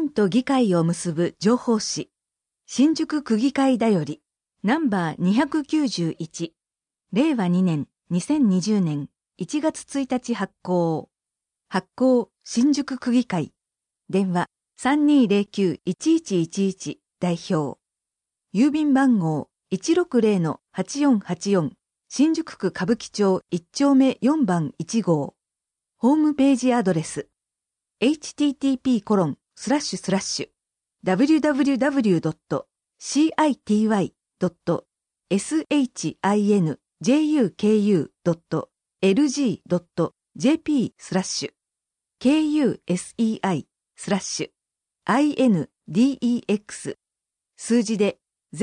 民と議会を結ぶ情報誌、新宿区議会だより、ナンバー291、令和2年2020年1月1日発行。発行、新宿区議会。電話、3209-1111代表。郵便番号、160-8484、新宿区歌舞伎町1丁目4番1号。ホームページアドレス、http://www.city.shinjuku.lg.jp/ KUSEI/INDEX 数字で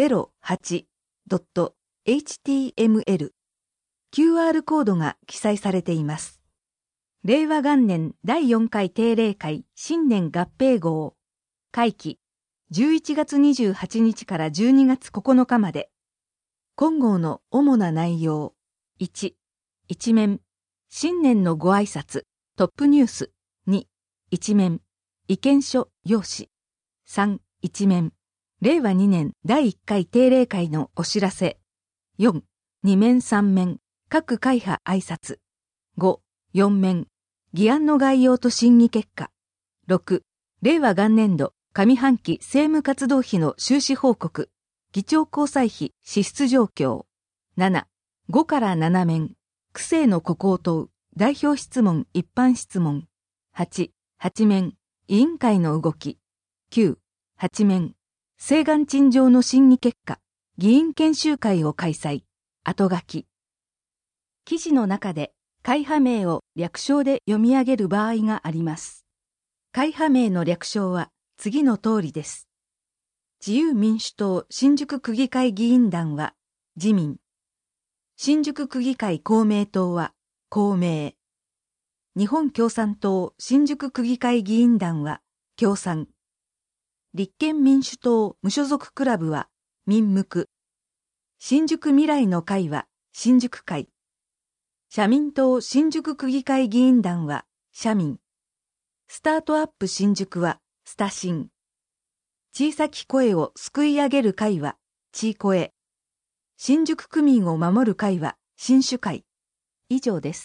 08.html QR コードが記載されています。令和元年第4回定例会新年合併号会期11月28日から12月9日まで。今号の主な内容。1、一面、新年のご挨拶、トップニュース。2、一面、意見書、要旨。3、一面、令和2年第1回定例会のお知らせ。4、二面三面、各会派挨拶。5、四面、議案の概要と審議結果。6、令和元年度上半期政務活動費の収支報告。議長交際費支出状況。7、5から7面、区政のここを問う、代表質問一般質問。8、8面、委員会の動き。9、8面、請願陳情の審議結果、議員研修会を開催。後書き。記事の中で、会派名を略称で読み上げる場合があります。会派名の略称は次の通りです。自由民主党新宿区議会議員団は自民。新宿区議会公明党は公明。日本共産党新宿区議会議員団は共産。立憲民主党無所属クラブは民無。新宿未来の会は新宿会。社民党新宿区議会議員団は社民。スタートアップ新宿はスタシン。小さき声をすくい上げる会はちい声。新宿区民を守る会は新主会。以上です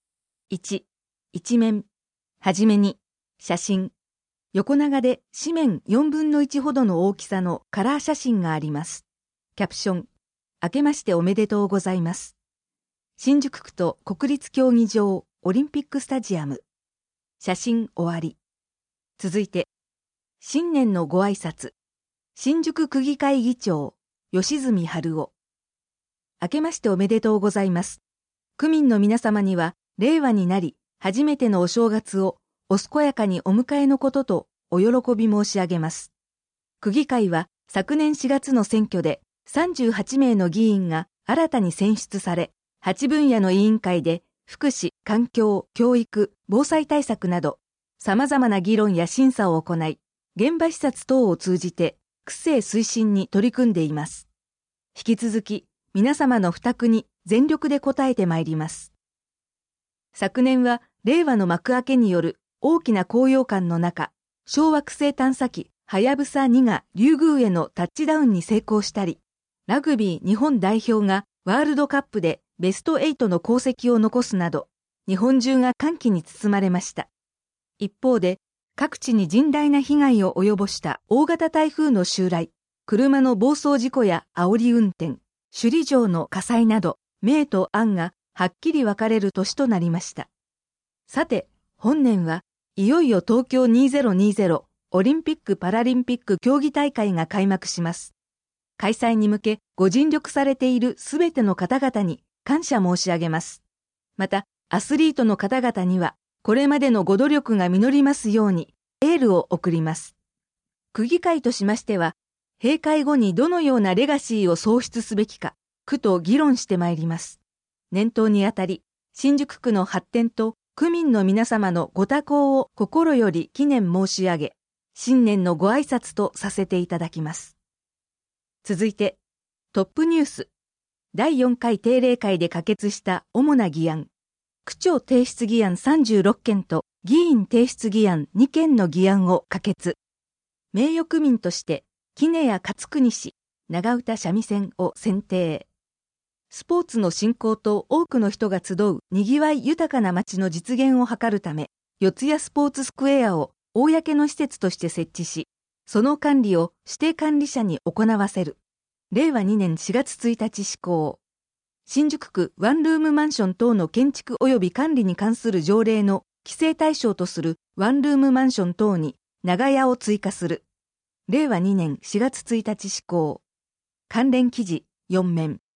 。1、一面。はじめに、写真。横長で紙面4分の1ほどの大きさのカラー写真があります。キャプション。明けましておめでとうございます。新宿区と国立競技場オリンピックスタジアム。写真終わり。続いて、新年のご挨拶。新宿区議会議長、吉住春夫。明けましておめでとうございます。区民の皆様には、令和になり、初めてのお正月を、お健やかにお迎えのことと、お喜び申し上げます。区議会は、昨年4月の選挙で、38名の議員が新たに選出され、8分野の委員会で、福祉、環境、教育、防災対策など、様々な議論や審査を行い、現場視察等を通じて、区政推進に取り組んでいます。引き続き、皆様の負託に全力で応えてまいります。昨年は、令和の幕開けによる大きな高揚感の中、小惑星探査機、はやぶさ2がリュウグウへのタッチダウンに成功したり、ラグビー日本代表がワールドカップでベスト8の功績を残すなど、日本中が歓喜に包まれました。一方で、各地に甚大な被害を及ぼした大型台風の襲来、車の暴走事故や煽り運転、首里城の火災など、明と暗がはっきり分かれる年となりました。さて、本年はいよいよ東京2020オリンピック・パラリンピック競技大会が開幕します。開催に向けご尽力されているすべての方々に感謝申し上げます。また、アスリートの方々には、これまでのご努力が実りますように、エールを送ります。区議会としましては、閉会後にどのようなレガシーを創出すべきか、区と議論してまいります。念頭にあたり、新宿区の発展と区民の皆様のご多幸を心より祈念申し上げ、新年のご挨拶とさせていただきます。続いて、トップニュース。第4回定例会で可決した主な議案。区長提出議案36件と議員提出議案2件の議案を可決。 名誉区民として、杵屋勝国氏、長唄三味線を選定。スポーツの振興と多くの人が集う賑わい豊かな街の実現を図るため、四谷スポーツスクエアを公の施設として設置し、その管理を指定管理者に行わせる。令和2年4月1日施行。新宿区ワンルームマンション等の建築及び管理に関する条例の規制対象とするワンルームマンション等に長屋を追加する。令和2年4月1日施行。関連記事4面。